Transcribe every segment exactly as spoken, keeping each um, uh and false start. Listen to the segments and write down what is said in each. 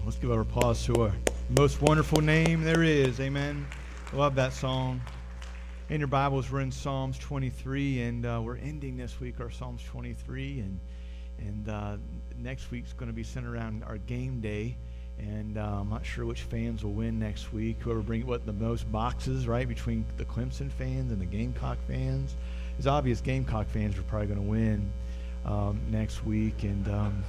Let's give our applause to our most wonderful name there is. Amen. I love that song. In your Bibles, we're in Psalms twenty-three, and uh, we're ending this week our Psalms twenty-three, and and uh, next week's going to be centered around our game day. And uh, I'm not sure which fans will win next week. Whoever brings what the most boxes, right, between the Clemson fans and the Gamecock fans. It's obvious Gamecock fans are probably going to win um, next week, and um,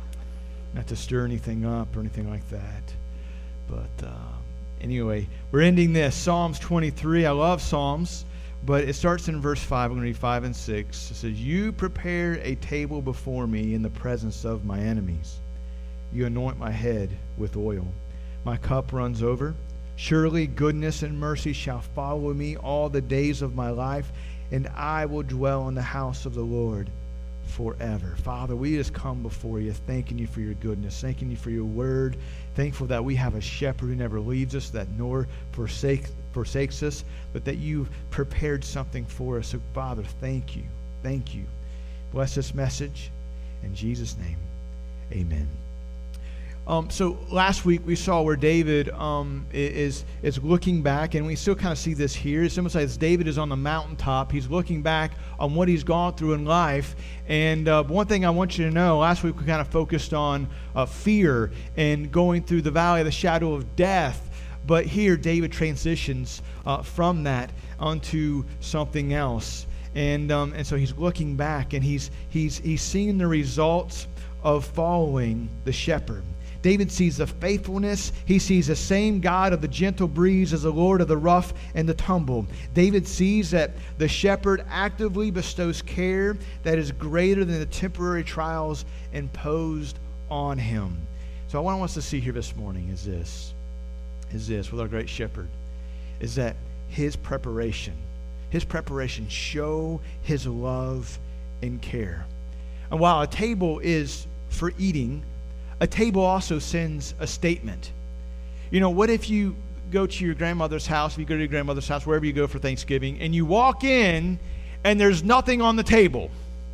not to stir anything up or anything like that. But uh, anyway, we're ending this Psalms twenty-three. I love Psalms, but it starts in verse five. I'm going to read five and six. It says, "You prepare a table before me in the presence of my enemies. You anoint my head with oil. My cup runs over. Surely goodness and mercy shall follow me all the days of my life, and I will dwell in the house of the Lord forever." Father, we just come before you, thanking you for your goodness, thanking you for your word, thankful that we have a shepherd who never leaves us, that nor forsake, forsakes us, but that you've prepared something for us. So, Father, thank you. Thank you. Bless this message. In Jesus' name, amen. Um, so last week we saw where David um, is is looking back, and we still kind of see this here. It's almost like David is on the mountaintop. He's looking back on what he's gone through in life. And uh, one thing I want you to know, last week we kind of focused on uh, fear and going through the valley of the shadow of death. But here David transitions uh, from that onto something else. And um, and so he's looking back, and he's he's he's seeing the results of following the shepherd. David sees the faithfulness. He sees the same God of the gentle breeze as the Lord of the rough and the tumble. David sees that the shepherd actively bestows care that is greater than the temporary trials imposed on him. So what I want us to see here this morning is this, is this with our great shepherd, is that his preparation, his preparation show his love and care. And while a table is for eating, a table also sends a statement. You know, what if you go to your grandmother's house, if you go to your grandmother's house, wherever you go for Thanksgiving, and you walk in and there's nothing on the table?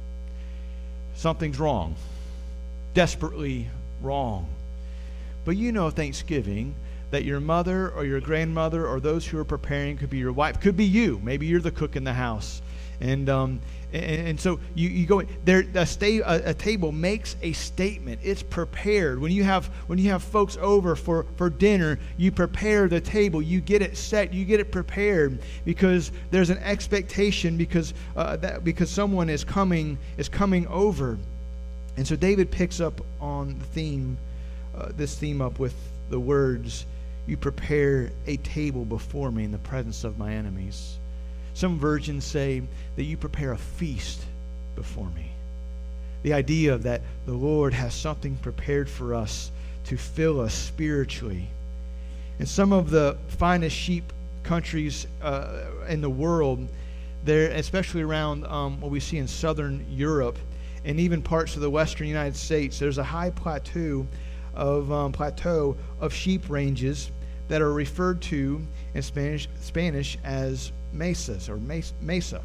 Something's wrong. Desperately wrong. But you know Thanksgiving, that your mother or your grandmother or those who are preparing, could be your wife, could be you. Maybe you're the cook in the house. And um, and, and so you, you go there. A, sta- a, a table makes a statement. It's prepared. When you have when you have folks over for, for dinner, you prepare the table. You get it set. You get it prepared because there's an expectation because uh, that because someone is coming is coming over. And so David picks up on the theme, uh, this theme up with the words, "You prepare a table before me in the presence of my enemies." Some versions say that you prepare a feast before me. The idea that the Lord has something prepared for us to fill us spiritually. In some of the finest sheep countries uh, in the world, there, especially around um, what we see in southern Europe and even parts of the western United States, there's a high plateau of um, plateau of sheep ranges that are referred to in Spanish Spanish as mesas or mesa.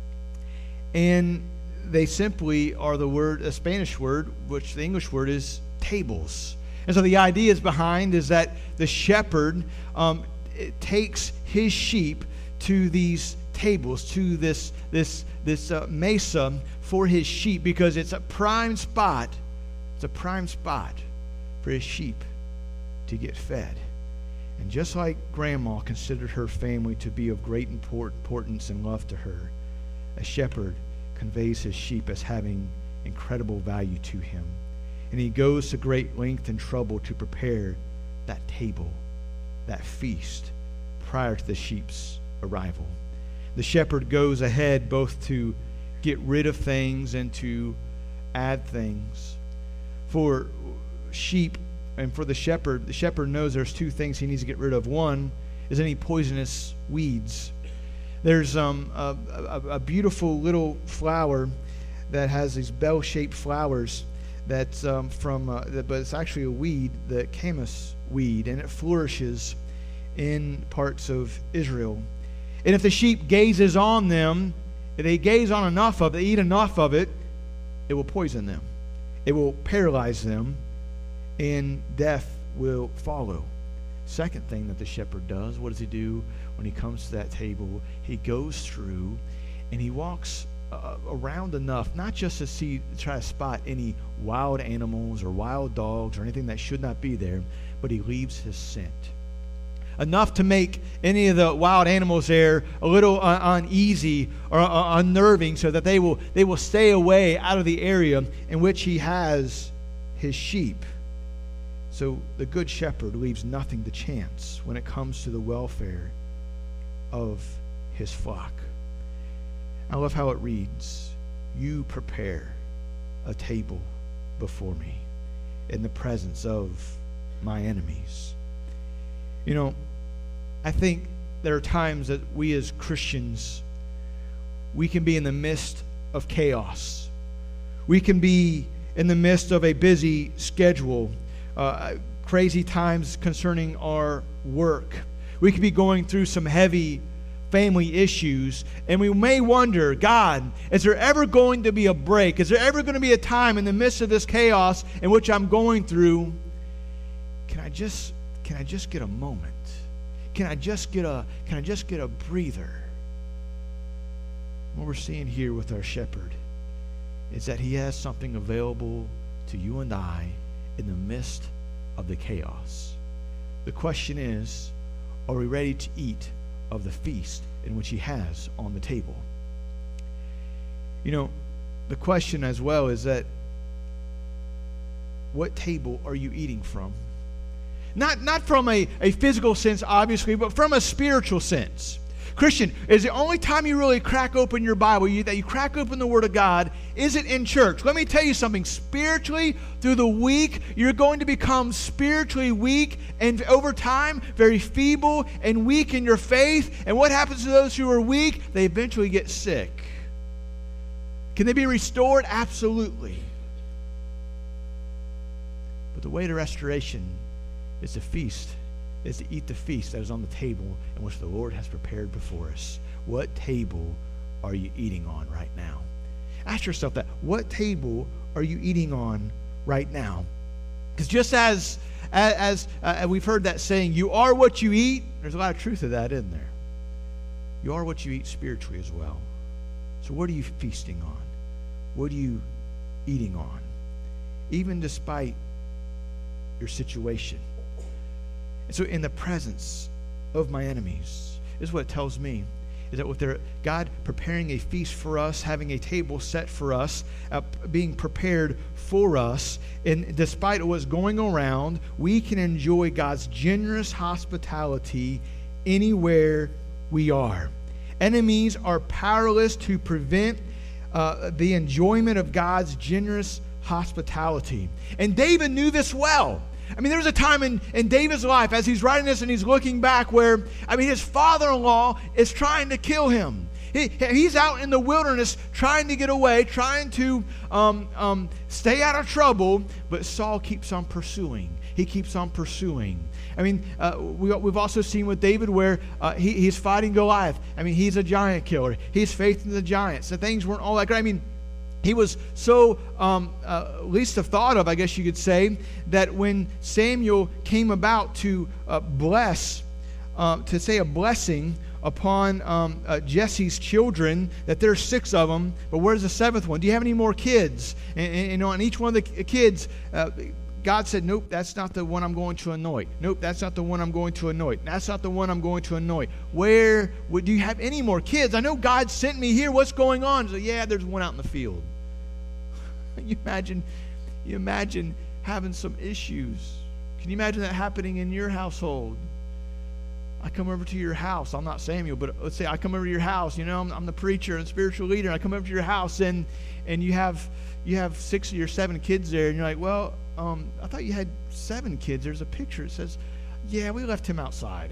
And they simply are the word, a Spanish word, which the English word is tables. And so the idea is behind is that the shepherd um, takes his sheep to these tables, to this this this uh, mesa for his sheep, because it's a prime spot. It's a prime spot for his sheep to get fed. And just like Grandma considered her family to be of great importance and love to her, a shepherd conveys his sheep as having incredible value to him. And he goes to great length and trouble to prepare that table, that feast, prior to the sheep's arrival. The shepherd goes ahead both to get rid of things and to add things. For sheep and for the shepherd, the shepherd knows there's two things he needs to get rid of. One is any poisonous weeds. There's um, a, a, a beautiful little flower that has these bell-shaped flowers that's um, from, uh, that, but it's actually a weed, the camas weed, and it flourishes in parts of Israel. And if the sheep gazes on them, if they gaze on enough of it, they eat enough of it, it will poison them. It will paralyze them, and death will follow. Second thing that the shepherd does, what does he do when he comes to that table? He goes through and he walks uh, around enough, not just to see, try to spot any wild animals or wild dogs or anything that should not be there, but he leaves his scent. Enough to make any of the wild animals there a little uh, uneasy or uh, unnerving, so that they will they will stay away out of the area in which he has his sheep. So the good shepherd leaves nothing to chance when it comes to the welfare of his flock. I love how it reads, "You prepare a table before me in the presence of my enemies." You know, I think there are times that we as Christians, we can be in the midst of chaos. We can be in the midst of a busy schedule, uh, crazy times concerning our work. We could be going through some heavy family issues, and we may wonder, God, is there ever going to be a break? Is there ever going to be a time in the midst of this chaos in which I'm going through? Can I just Can I just get a moment? Can I just get a can I just get a breather? What we're seeing here with our shepherd is that he has something available to you and I in the midst of the chaos. The question is, are we ready to eat of the feast in which he has on the table? You know, the question as well is that, what table are you eating from? Not, not from a, a physical sense, obviously, but from a spiritual sense. Christian, is the only time you really crack open your Bible, you, that you crack open the Word of God, is it in church? Let me tell you something. Spiritually, through the week, you're going to become spiritually weak, and over time, very feeble and weak in your faith. And what happens to those who are weak? They eventually get sick. Can they be restored? Absolutely. But the way to restoration is to feast, is to eat the feast that is on the table in which the Lord has prepared before us. What table are you eating on right now? Ask yourself that. What table are you eating on right now? Because just as as, as uh, we've heard that saying, you are what you eat, there's a lot of truth to that, isn't there? You are what you eat spiritually as well. So what are you feasting on? What are you eating on? Even despite your situation. And so in the presence of my enemies, this is what it tells me, is that with their God preparing a feast for us, having a table set for us, uh, being prepared for us, and despite what's going around, we can enjoy God's generous hospitality anywhere we are. Enemies are powerless to prevent uh, the enjoyment of God's generous hospitality. And David knew this well. I mean, there was a time in, in David's life, as he's writing this and he's looking back, where, I mean, his father-in-law is trying to kill him. He, he's out in the wilderness trying to get away, trying to um, um, stay out of trouble, but Saul keeps on pursuing. He keeps on pursuing. I mean, uh, we, we've also seen with David where uh, he, he's fighting Goliath. I mean, he's a giant killer. He's facing the giants. The things weren't all that great. I mean, he was so um, uh, least of thought of, I guess you could say, that when Samuel came about to uh, bless, uh, to say a blessing upon um, uh, Jesse's children, that there's six of them, but where's the seventh one? Do you have any more kids? And, and, and on each one of the kids, uh, God said, nope, that's not the one I'm going to anoint. Nope, that's not the one I'm going to anoint. That's not the one I'm going to anoint. Where, would, do you have any more kids? I know God sent me here. What's going on? So, yeah, there's one out in the field. You imagine, you imagine having some issues. Can you imagine that happening in your household? I come over to your house. I'm not Samuel, but let's say I come over to your house. You know, I'm, I'm the preacher and spiritual leader. And I come over to your house, and and you have you have six or your seven kids there, and you're like, well, um, I thought you had seven kids. There's a picture. It says, yeah, we left him outside.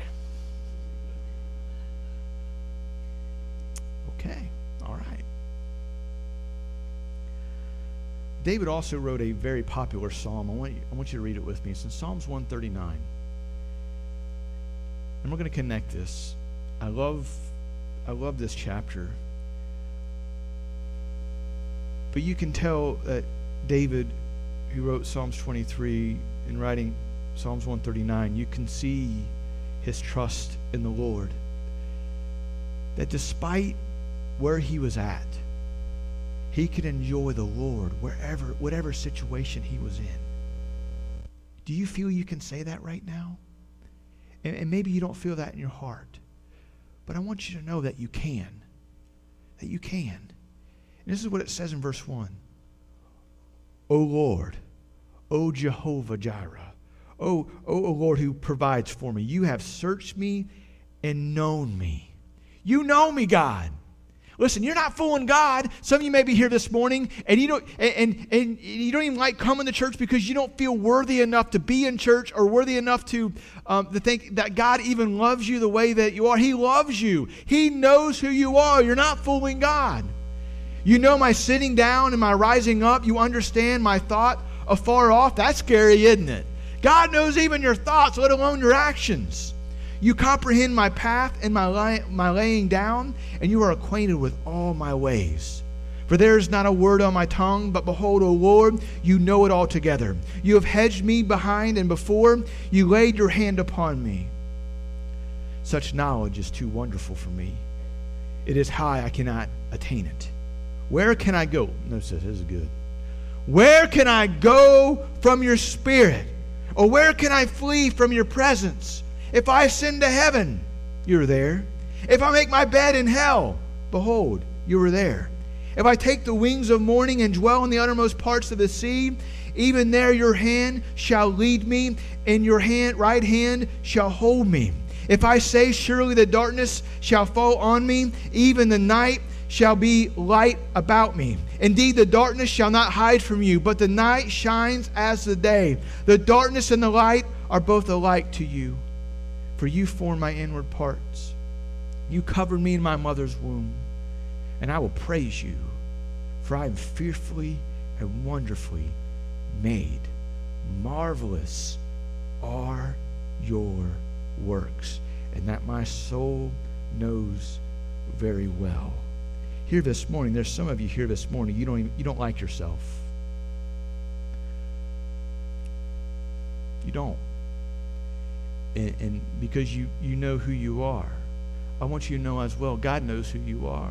Okay, all right. David also wrote a very popular psalm. I want you, I want you to read it with me. It's in Psalms one thirty-nine. And we're going to connect this. I love, I love this chapter. But you can tell that David, who wrote Psalms twenty-three, in writing Psalms one thirty-nine, you can see his trust in the Lord. That despite where he was at, he could enjoy the Lord wherever, whatever situation he was in. Do you feel you can say that right now? And, and maybe you don't feel that in your heart. But I want you to know that you can. That you can. And this is what it says in verse one. O Lord, O Jehovah Jireh, O, o, o Lord who provides for me, you have searched me and known me. You know me, God. Listen, you're not fooling God. Some of you may be here this morning, and you don't, and, and, and you don't even like coming to church because you don't feel worthy enough to be in church or worthy enough to, um, to think that God even loves you the way that you are. He loves you. He knows who you are. You're not fooling God. You know my sitting down and my rising up. You understand my thought afar off. That's scary, isn't it? God knows even your thoughts, let alone your actions. You comprehend my path and my, lay, my laying down, and you are acquainted with all my ways. For there is not a word on my tongue, but behold, O Lord, you know it altogether. You have hedged me behind and before. You laid your hand upon me. Such knowledge is too wonderful for me. It is high, I cannot attain it. Where can I go? Notice this, this is good. Where can I go from your spirit? Or where can I flee from your presence? If I ascend to heaven, you're there. If I make my bed in hell, behold, you are there. If I take the wings of morning and dwell in the uttermost parts of the sea, even there your hand shall lead me, and your hand, right hand shall hold me. If I say, surely the darkness shall fall on me, even the night shall be light about me. Indeed, the darkness shall not hide from you, but the night shines as the day. The darkness and the light are both alike to you. For you formed my inward parts. You covered me in my mother's womb. And I will praise you, for I am fearfully and wonderfully made. Marvelous are your works, and that my soul knows very well. Here this morning, there's some of you here this morning, you don't even, you don't like yourself. You don't. And, and because you, you know who you are, I want you to know as well, God knows who you are.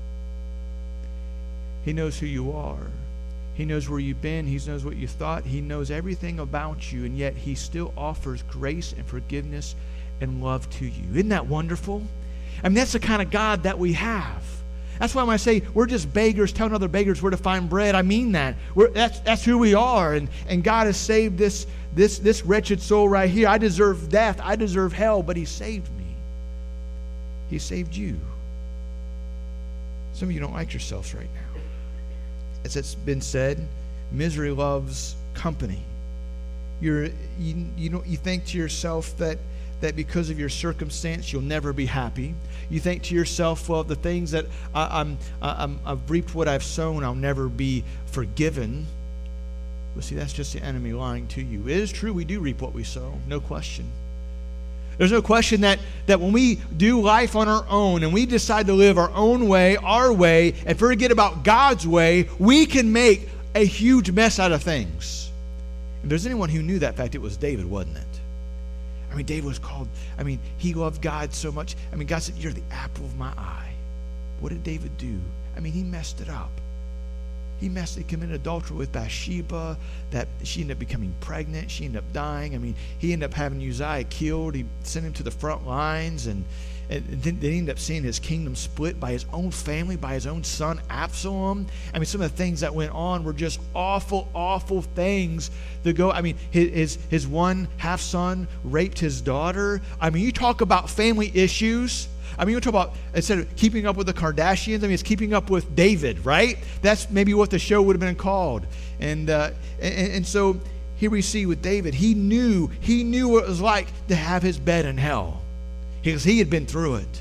He knows who you are. He knows where you've been. He knows what you thought. He knows everything about you, and yet he still offers grace and forgiveness and love to you. Isn't that wonderful? I mean, that's the kind of God that we have. That's why when I say we're just beggars telling other beggars where to find bread, I mean that. We're, that's, that's who we are, and, and God has saved this This, this wretched soul right here. I deserve death. I deserve hell, but he saved me. He saved you. Some of you don't like yourselves right now. As it's been said, misery loves company. You're, you, you, don't, you think to yourself that, that because of your circumstance, you'll never be happy. You think to yourself, well, the things that I, I'm, I'm, I've reaped what I've sown, I'll never be forgiven. But see, that's just the enemy lying to you. It is true, we do reap what we sow, no question. There's no question that, that when we do life on our own and we decide to live our own way, our way, and forget about God's way, we can make a huge mess out of things. If there's anyone who knew that fact, it was David, wasn't it? I mean, David was called, I mean, he loved God so much. I mean, God said, you're the apple of my eye. What did David do? I mean, he messed it up. He messed, he committed adultery with Bathsheba, that she ended up becoming pregnant. She ended up dying. I mean, he ended up having Uzziah killed. He sent him to the front lines, and, and then they ended up seeing his kingdom split by his own family, by his own son, Absalom. I mean, some of the things that went on were just awful, awful things to go. I mean, his, his, his one half-son raped his daughter. I mean, you talk about family issues. I mean, you talk about, instead of keeping up with the Kardashians, I mean, it's keeping up with David, right? That's maybe what the show would have been called. And, uh, and and so here we see with David, he knew, he knew what it was like to have his bed in hell. Because he had been through it.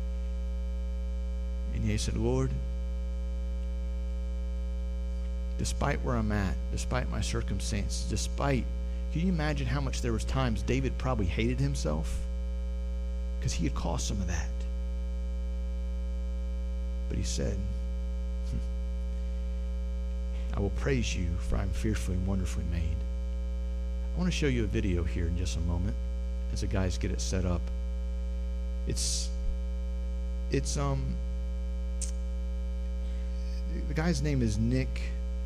And he said, Lord, despite where I'm at, despite my circumstances, despite, can you imagine how much there was times David probably hated himself? Because he had caused some of that. But he said, hmm, I will praise you, for I am fearfully and wonderfully made. I I want to show you a video here in just a moment as the guys get it set up. It's, it's, um, the guy's name is Nick,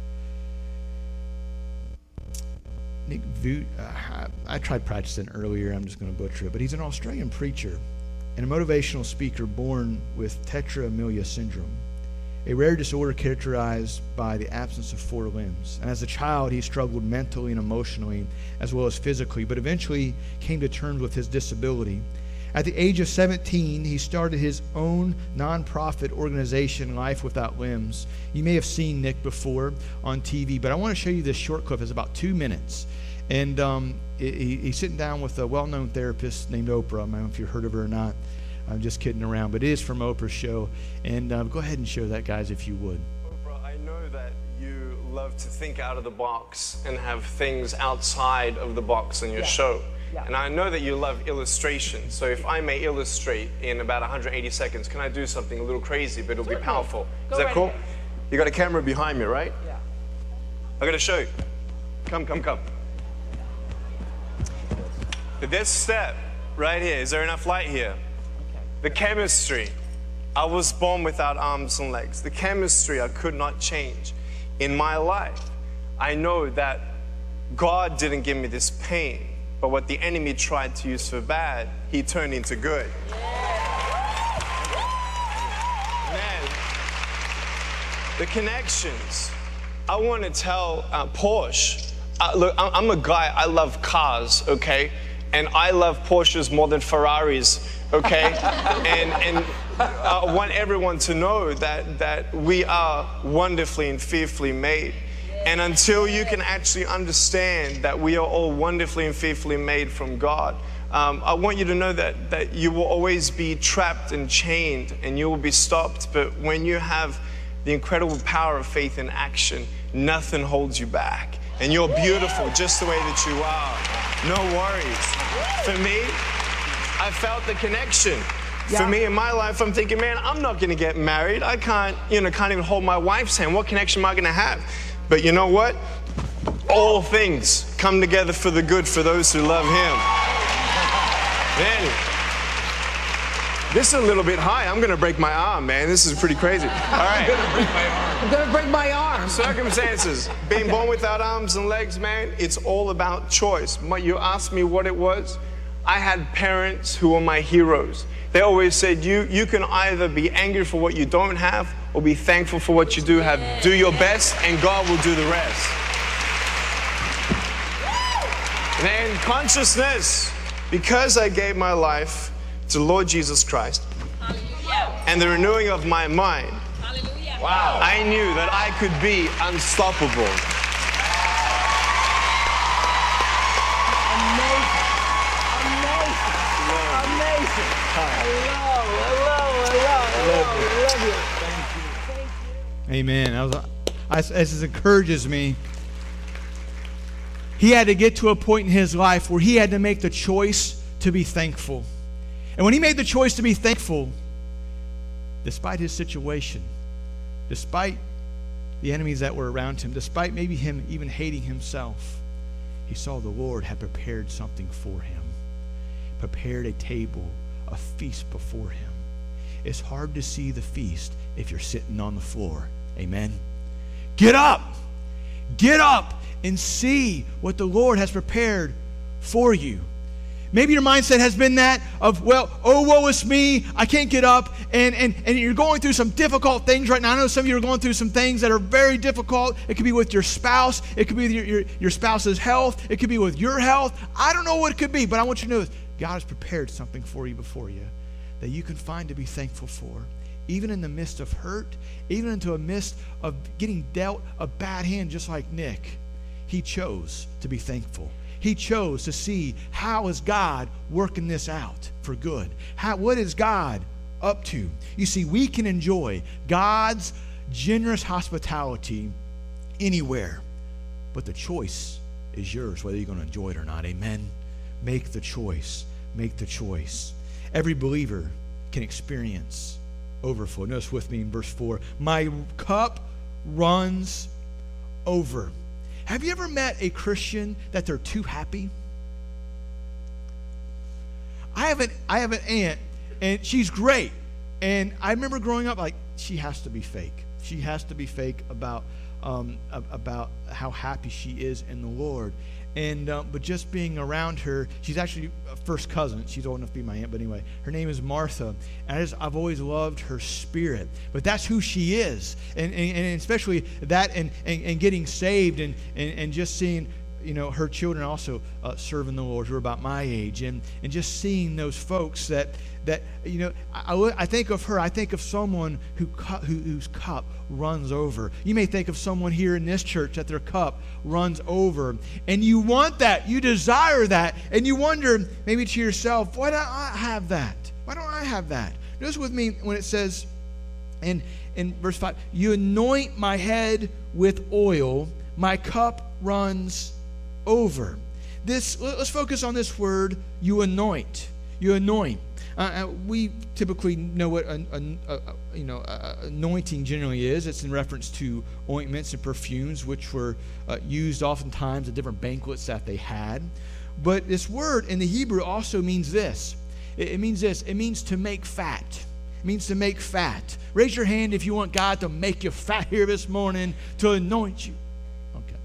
Nick Vu, uh, I, I tried practicing earlier, I'm just going to butcher it, but he's an Australian preacher and a motivational speaker born with tetraamelia syndrome, a rare disorder characterized by the absence of four limbs. And as a child, he struggled mentally and emotionally as well as physically, but eventually came to terms with his disability. At the age of seventeen, he started his own nonprofit organization, Life Without Limbs. You may have seen Nick before on T V, but I want to show you this short clip. It's about two minutes. And um, he, he's sitting down with a well-known therapist named Oprah. I don't know if you've heard of her or not. I'm just kidding around, but it is from Oprah's show. And uh, go ahead and show that, guys, if you would. Oprah, I know that you love to think out of the box and have things outside of the box in your yeah. show. Yeah. And I know that you love illustration. So if I may illustrate in about one hundred eighty seconds, can I do something a little crazy, but it'll be powerful? Is that cool? You got a camera behind me, right? Yeah. I got to show you. Come, come, come. This step right here, is there enough light here? Okay. The chemistry. I was born without arms and legs. The chemistry I could not change in my life. I know that God didn't give me this pain, but what the enemy tried to use for bad, he turned into good. Man, the connections. I want to tell uh, Porsche, uh, look, I'm a guy, I love cars, okay? And I love Porsches more than Ferraris, okay? and and I want everyone to know that, that we are wonderfully and fearfully made. And until you can actually understand that we are all wonderfully and fearfully made from God, um, I want you to know that, that you will always be trapped and chained and you will be stopped. But when you have the incredible power of faith in action, nothing holds you back. And you're beautiful just the way that you are. No worries. For me, I felt the connection. Yeah. For me in my life, I'm thinking, man, I'm not going to get married. I can't, you know, can't even hold my wife's hand. What connection am I going to have? But you know what? All things come together for the good for those who love Him. Man, this is a little bit high. I'm going to break my arm, man. This is pretty crazy. All right. I'm going to break my arm. I'm going to break my arm. Circumstances. Being born without arms and legs, man, it's all about choice. You asked me what it was. I had parents who were my heroes. They always said, you, you can either be angry for what you don't have or be thankful for what you do have. Do your best and God will do the rest. Then consciousness, because I gave my life to Lord Jesus Christ Hallelujah. And the renewing of my mind, Hallelujah. Wow. I knew that I could be unstoppable. Amen. That was, I, as it encourages me, he had to get to a point in his life where he had to make the choice to be thankful. And when he made the choice to be thankful, despite his situation, despite the enemies that were around him, despite maybe him even hating himself, he saw the Lord had prepared something for him, prepared a table, a feast before him. It's hard to see the feast if you're sitting on the floor. Amen. Get up. Get up and see what the Lord has prepared for you. Maybe your mindset has been that of, well, oh, woe is me. I can't get up. And, and, and you're going through some difficult things right now. I know some of you are going through some things that are very difficult. It could be with your spouse. It could be with your, your, your spouse's health. It could be with your health. I don't know what it could be, but I want you to know this. God has prepared something for you before you that you can find to be thankful for. Even in the midst of hurt, even into the midst of getting dealt a bad hand just like Nick, he chose to be thankful. He chose to see how is God working this out for good. How, what is God up to? You see, we can enjoy God's generous hospitality anywhere, but the choice is yours, whether you're going to enjoy it or not. Amen? Make the choice. Make the choice. Every believer can experience overflow. Notice with me in verse four. My cup runs over. Have you ever met a Christian that they're too happy? I have an I have an aunt, and she's great. And I remember growing up, like, she has to be fake. She has to be fake about um, about how happy she is in the Lord. And um, but just being around her, she's actually a first cousin. She's old enough to be my aunt, but anyway, her name is Martha. And I just, I've always loved her spirit. But that's who she is, and and, and especially that, and, and and getting saved, and and and just seeing, you know, her children also uh, serving the Lord, who are about my age, and and just seeing those folks that that you know, I, I think of her. I think of someone who, cu- who whose cup runs over. You may think of someone here in this church that their cup runs over, and you want that, you desire that, and you wonder maybe to yourself, why don't I have that? Why don't I have that? Notice with me when it says in in verse five, you anoint my head with oil, my cup runs over. This, let's focus on this word, you anoint. You anoint. Uh, we typically know what a, a, a, you know a, a anointing generally is. It's in reference to ointments and perfumes, which were uh, used oftentimes at different banquets that they had. But this word in the Hebrew also means this. It, it means this. It means to make fat. It means to make fat. Raise your hand if you want God to make you fat here this morning, to anoint you. Okay.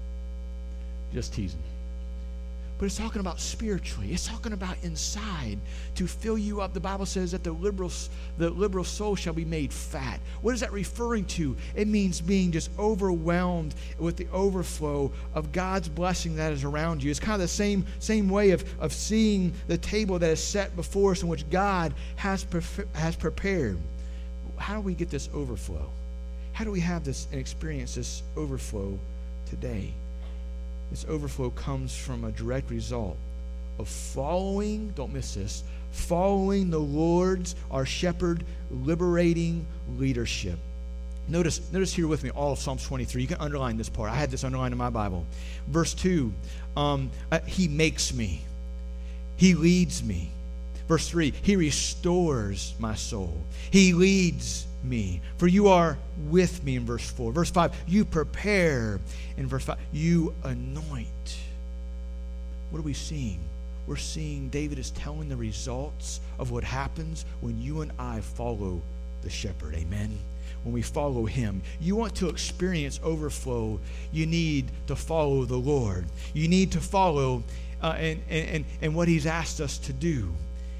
Just teasing. But it's talking about spiritually. It's talking about inside, to fill you up. The Bible says that the liberal, the liberal soul shall be made fat. What is that referring to? It means being just overwhelmed with the overflow of God's blessing that is around you. It's kind of the same, same way of, of seeing the table that is set before us, in which God has, pref- has prepared. How do we get this overflow? How do we have this and experience this overflow today? This overflow comes from a direct result of following, don't miss this, following the Lord's, our shepherd, liberating leadership. Notice, notice here with me all of Psalms twenty-three. You can underline this part. I had this underlined in my Bible. Verse two, um, uh, he makes me. He leads me. Verse three, he restores my soul. He leads me. For you are with me in verse four. Verse five, you prepare. In verse five, you anoint. What are we seeing? We're seeing David is telling the results of what happens when you and I follow the shepherd. Amen. When we follow him. You want to experience overflow, you need to follow the Lord. You need to follow uh, and, and, and what he's asked us to do.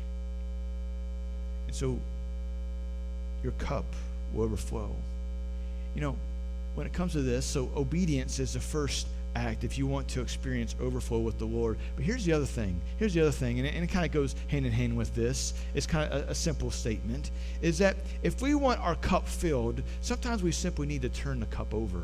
And so your cup will overflow. You know, when it comes to this, so obedience is the first act if you want to experience overflow with the Lord. But here's the other thing. Here's the other thing, and it, and it kind of goes hand in hand with this. It's kind of a, a simple statement, is that if we want our cup filled, sometimes we simply need to turn the cup over.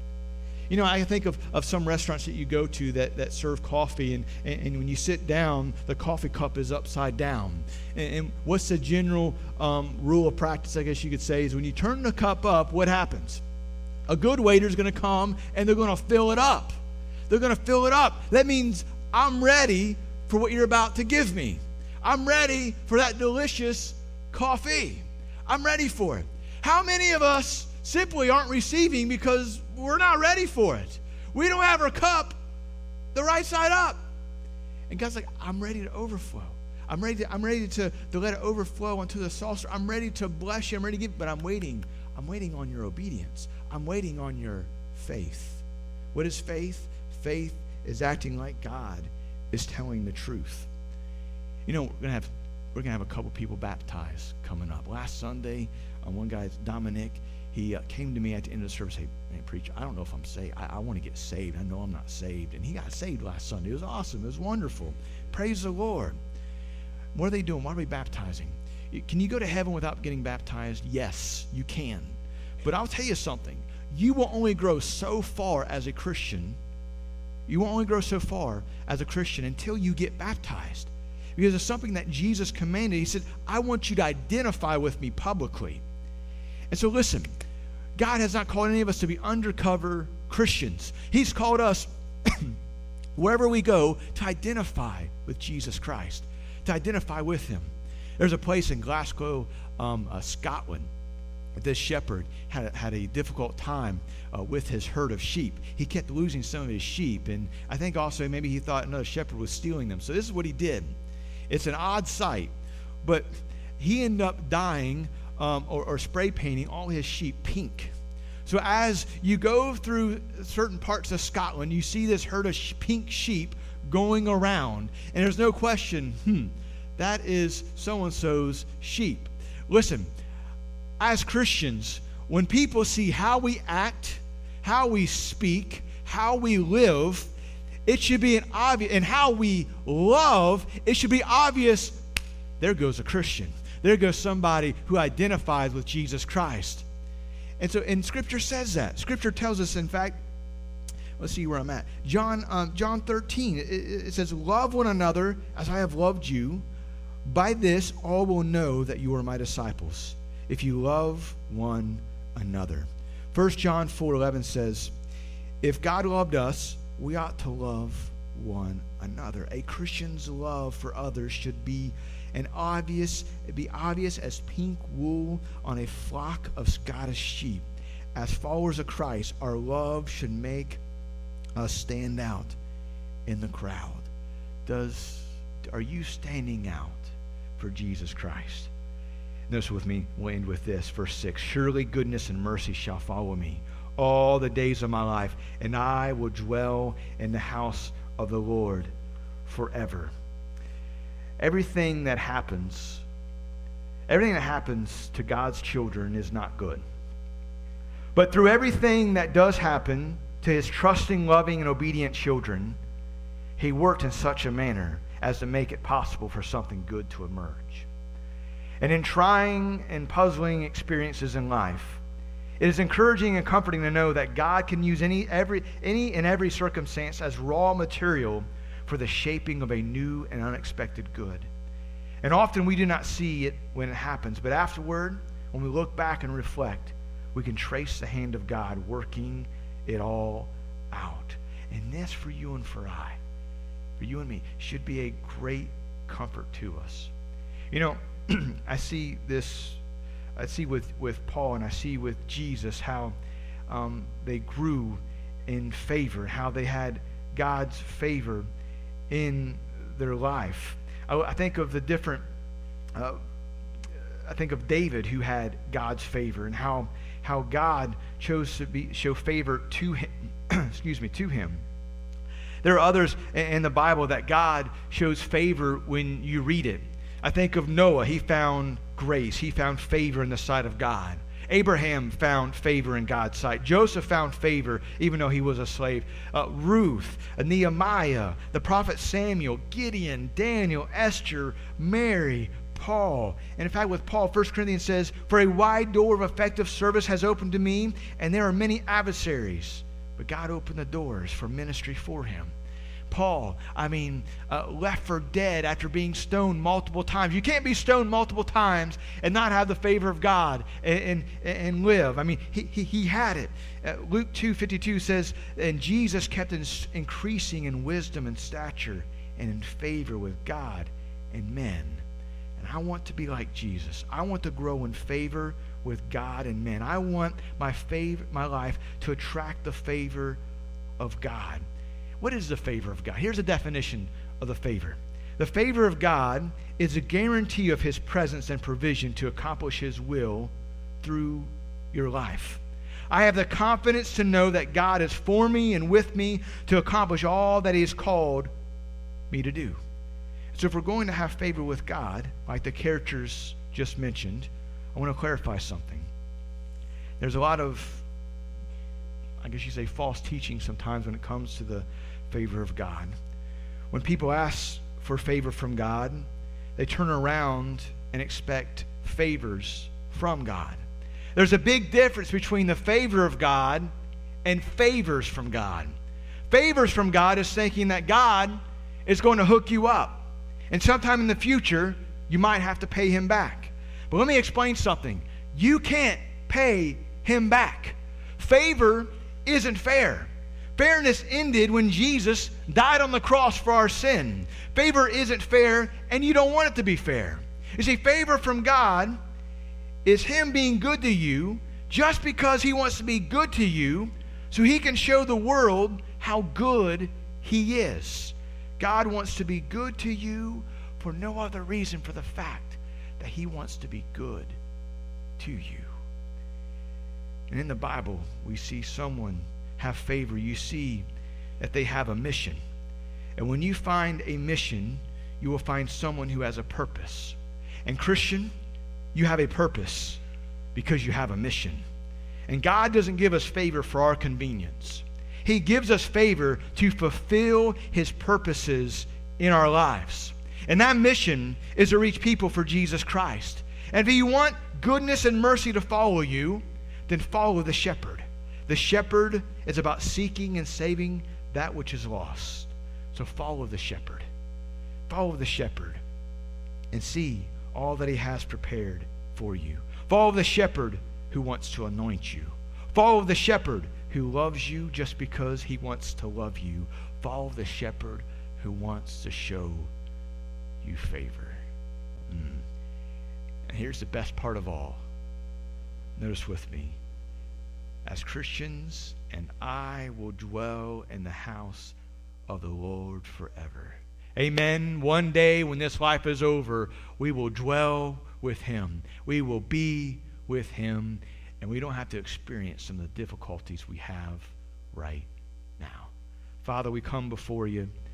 You know, I think of, of some restaurants that you go to that, that serve coffee, and, and, and when you sit down, the coffee cup is upside down. And, and what's the general um, rule of practice, I guess you could say, is when you turn the cup up, what happens? A good waiter is going to come, and they're going to fill it up. They're going to fill it up. That means I'm ready for what you're about to give me. I'm ready for that delicious coffee. I'm ready for it. How many of us simply aren't receiving because we're not ready for it? We don't have our cup the right side up. And God's like, I'm ready to overflow. I'm ready to, I'm ready to, to let it overflow onto the saucer. I'm ready to bless you. I'm ready to give, but I'm waiting. I'm waiting on your obedience. I'm waiting on your faith. What is faith? Faith is acting like God is telling the truth. You know, we're gonna have we're gonna have a couple people baptized coming up. Last Sunday, uh, one guy, Dominic, he uh, came to me at the end of the service. Hey, man, preacher, I don't know if I'm saved. I, I want to get saved. I know I'm not saved. And he got saved last Sunday. It was awesome. It was wonderful. Praise the Lord. What are they doing? Why are we baptizing? Can you go to heaven without getting baptized? Yes, you can. But I'll tell you something. You will only grow so far as a Christian. You will only grow so far as a Christian until you get baptized. Because it's something that Jesus commanded. He said, I want you to identify with me publicly. And so listen, God has not called any of us to be undercover Christians. He's called us, wherever we go, to identify with Jesus Christ, to identify with him. There's a place in Glasgow, um, uh, Scotland, this shepherd had, had a difficult time uh, with his herd of sheep. He kept losing some of his sheep, and I think also maybe he thought another shepherd was stealing them. So this is what he did. It's an odd sight, but he ended up dyeing um, or, or spray painting all his sheep pink. So as you go through certain parts of Scotland, you see this herd of sh- pink sheep going around, and there's no question, hmm, that is so-and-so's sheep. Listen, as Christians, when people see how we act, how we speak, how we live, it should be an obvious, and how we love, it should be obvious, there goes a Christian. There goes somebody who identifies with Jesus Christ. And so, and Scripture says that. Scripture tells us, in fact, let's see where I'm at. John, um, John thirteen, it, it says, love one another as I have loved you. By this, all will know that you are my disciples, if you love one another. First John four eleven says, if God loved us, we ought to love one another. A Christian's love for others should be an obvious, be obvious as pink wool on a flock of Scottish sheep. As followers of Christ, our love should make us stand out in the crowd. Does are you standing out for Jesus Christ? Notice with me, we'll end with this, verse six. Surely goodness and mercy shall follow me all the days of my life, and I will dwell in the house of the Lord forever. Everything that happens, everything that happens to God's children is not good. But through everything that does happen to his trusting, loving, and obedient children, he worked in such a manner as to make it possible for something good to emerge. And in trying and puzzling experiences in life, it is encouraging and comforting to know that God can use any, every, any and every circumstance as raw material for the shaping of a new and unexpected good. And often we do not see it when it happens, but afterward, when we look back and reflect, we can trace the hand of God working it all out. And this for you and for I, for you and me, should be a great comfort to us. You know, I see this, I see with, with Paul and I see with Jesus how um, they grew in favor, how they had God's favor in their life. I, I think of the different, uh, I think of David who had God's favor and how how God chose to be show favor to him, excuse me, to him. There are others in the Bible that God shows favor when you read it. I think of Noah. He found grace. He found favor in the sight of God. Abraham found favor in God's sight. Joseph found favor even though he was a slave. Uh, Ruth, uh, Nehemiah, the prophet Samuel, Gideon, Daniel, Esther, Mary, Paul. And in fact, with Paul, First Corinthians says, for a wide door of effective service has opened to me, and there are many adversaries. But God opened the doors for ministry for him. Paul, I mean, uh, left for dead after being stoned multiple times. You can't be stoned multiple times and not have the favor of God and, and, and live. I mean, he, he, he had it. Uh, Luke two fifty-two says, and Jesus kept in, increasing in wisdom and stature and in favor with God and men. And I want to be like Jesus. I want to grow in favor with God and men. I want my favor, my life to attract the favor of God. What is the favor of God? Here's a definition of the favor. The favor of God is a guarantee of his presence and provision to accomplish his will through your life. I have the confidence to know that God is for me and with me to accomplish all that he has called me to do. So if we're going to have favor with God, like the characters just mentioned, I want to clarify something. There's a lot of, I guess you say, false teaching sometimes when it comes to the favor of God. When people ask for favor from God, they turn around and expect favors from God. There's a big difference between the favor of God and favors from God. Favors from God is thinking that God is going to hook you up. And sometime in the future, you might have to pay him back. But let me explain something. You can't pay him back. Favor isn't fair. Fairness ended when Jesus died on the cross for our sin. Favor isn't fair, and you don't want it to be fair. You see, favor from God is him being good to you just because he wants to be good to you so he can show the world how good he is. God wants to be good to you for no other reason for the fact that he wants to be good to you. And in the Bible, we see someone have favor. You see that they have a mission. And when you find a mission, you will find someone who has a purpose. And Christian, you have a purpose because you have a mission. And God doesn't give us favor for our convenience. He gives us favor to fulfill his purposes in our lives. And that mission is to reach people for Jesus Christ. And if you want goodness and mercy to follow you, then follow the shepherd. The shepherd is about seeking and saving that which is lost. So follow the shepherd. Follow the shepherd and see all that he has prepared for you. Follow the shepherd who wants to anoint you. Follow the shepherd who loves you just because he wants to love you. Follow the shepherd who wants to show you favor. Mm. And here's the best part of all. Notice with me. As Christians, and I will dwell in the house of the Lord forever. Amen. One day when this life is over, we will dwell with him. We will be with him. And we don't have to experience some of the difficulties we have right now. Father, we come before you.